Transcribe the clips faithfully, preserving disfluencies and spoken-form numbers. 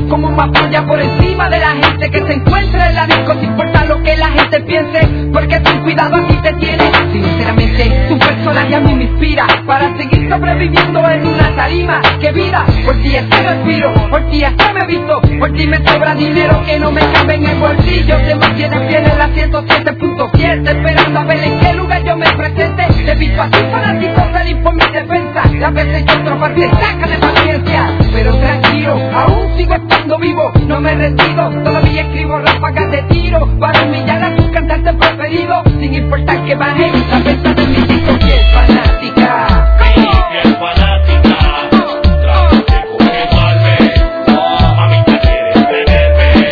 como una polla por encima de la gente que se encuentra en la disco, sin importar lo que la gente piense, porque sin cuidado aquí te tiene. Sinceramente, tu personaje a mí me inspira para seguir sobreviviendo en una tarima. ¡Qué vida! Por ti es que respiro, por ti es que me he visto, por ti me sobra dinero que no me cabe en el bolsillo. Te mantienes bien en la ciento siete punto siete, esperando a ver en qué lugar yo me presente. Te he visto a ti fanático salir por mi defensa, las veces yo otra parte saca de paciencia, pero tranquilo, aún sigo estando vivo, no me he rendido, todavía escribo ráfagas de tiro para humillar a tu cantante preferido, sin importar que baje la venta de mi disco. Que es fanática, sí, que es fanática, trate con que salve, mamita quiere tenerme,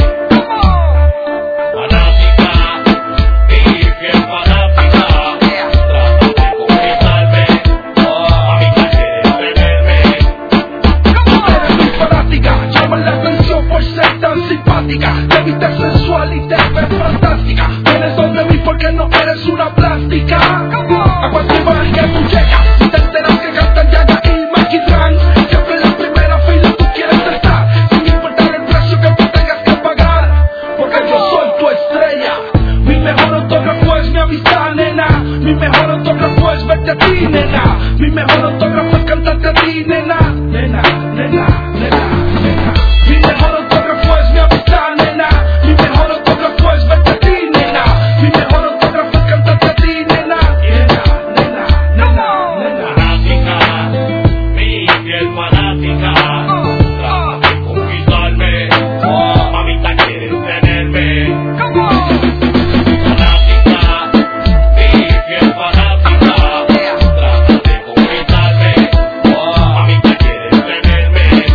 fanática, sí, que es fanática, trate con que salve, mamita quiere tenerme. Eres muy fanática, llama la atención por ser tan simpática, te viste sensual y te ves fantástica, vienes donde mí porque no eres una plástica. A cualquier bar que tú llegas, y te enteras que cantan Yaga y Maquitran, siempre en la primera fila tú quieres estar, sin importar el precio que tú tengas que pagar, porque yo soy tu estrella. Mi mejor autógrafo es mi amistad, nena, mi mejor autógrafo es verte a ti, nena, mi mejor autógrafo es cantarte a ti, nena, nena, nena, nena, nena. Mi mejor autógrafo es mi amistad, nena, mi mejor autógrafo es verte a ti, nena, mi mejor autógrafo es cantarte a ti, nena, nena, nena, nena, nena. Fanática, mi fiel fanática, trata de conquistarme, mamita quiere tenerme. Fanática, mi fiel fanática, trata de conquistarme, mamita quiere tenerme.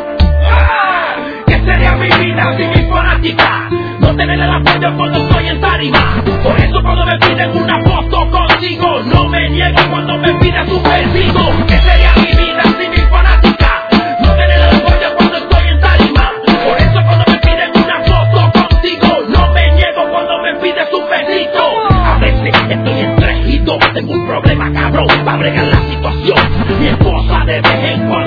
¿Qué sería mi vida sin mi fanática? No tener el apoyo cuando estoy en tarima. Por eso cuando me piden una foto contigo, no me niego cuando me pides un besito. ¿Qué sería mi vida sin mi fanática? No tener el apoyo cuando estoy en tarima. Por eso cuando me piden una foto contigo, no me niego cuando me pides un besito. A veces estoy estrellito, tengo un problema cabrón para bregar la situación. Mi esposa de vez en cuando